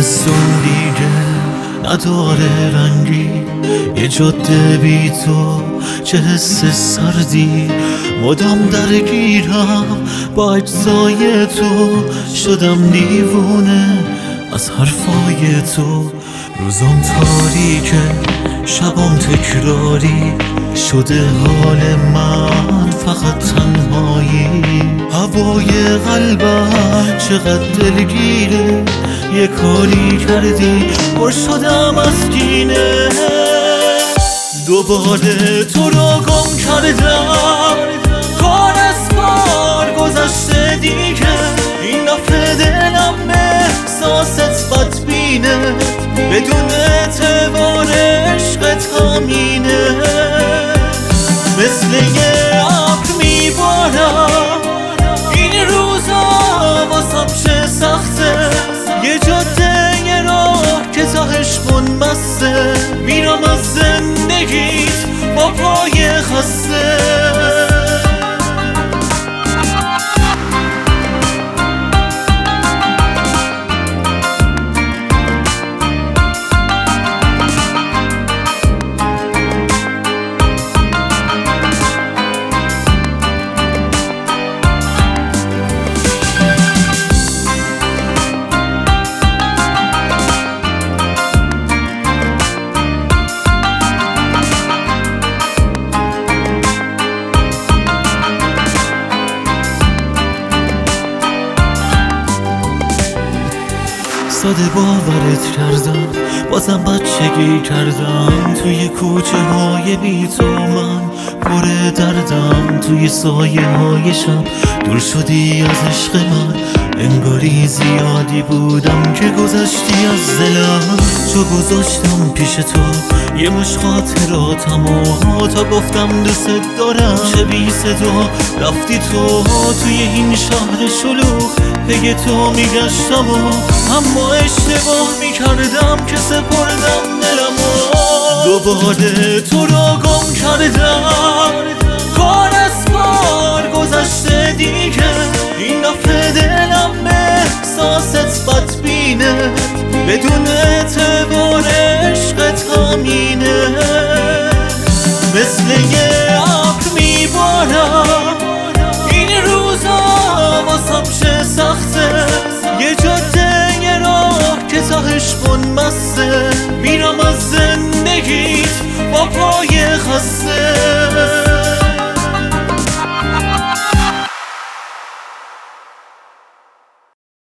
زمستون دیگه نداره رنگی، یه جاده بی تو چه حس سردی. مدام درگیرم با اجزای تو، شدم دیوونه از حرفای تو. روزام تاریکه شبام تکراری، شده حال من فقط تنهایی. هوای قلبم چقدر دلگیره، یه کاری کردی پر شدم از کینه. دوباره تو رو گم کردم، کار از کار گذشته دیگه. این دفعه دلم به احساست بدبینه، بدون اعتبار عشقت همینه. مثل یه ابر میبارم این روزا، واسم چه سخته. یه جاده یه راه که تاهش منبسته، میرم از زندگیت با پای خسته. ساده باورت کردم، بازم بچگی کردم. توی کوچه های بی تو من پر دردم، توی سایه های شب دور شدی از عشق من. انگاری زیادی بودم که گذشتی از دلم، چو گذاشتم پیش تو یه مش خاطراتم و تا گفتم دوست دارم چه بی صدا رفتی تو. توی این شهر شلوغ پی تو میگشتم و اما اشتباه میکردم که سپردم دلمو. دوباره تو رو گم کردم، کار از کار گذشته دیگه. این دفعه دلم به احساست بدبینه، بدون اعتبار عشقت همینه. مثل یه ابر میبارم این روزا، واسم چه سخته. یه جاده یه راه که تاهش منبسته، میرم از زندگیت با پای خسته.